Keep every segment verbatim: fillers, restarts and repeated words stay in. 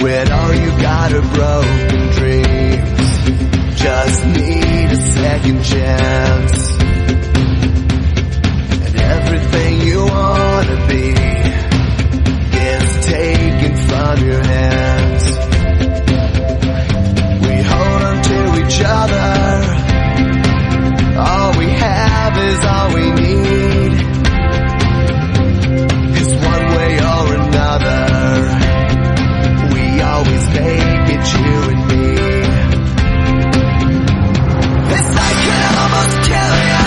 when all you got are broken dreams. Just need a second chance, and everything you wanna be is taken from your hands. We hold on to each other, all we have is all we need. 'Cause one way or another, we always make it, you and me. This life can almost kill ya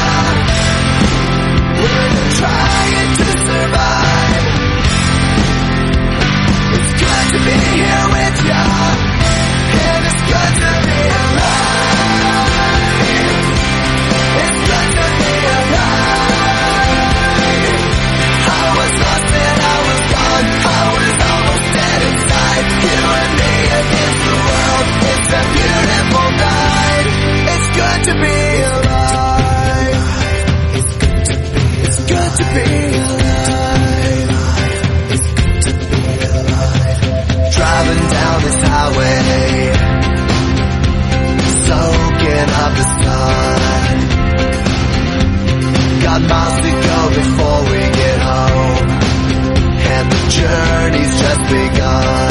when you're trying to survive. It's good to be here with ya, and it's good to be alive. It's good to be alive. I was lost and I was gone, I was almost dead inside. You and me against the world, it's a beautiful night. It's good to be alive. It's good to be, it's good to be alive. It's good to be alive. Driving down this highway, soaking up the sun. Got miles to go before we get home, and the journey's just begun.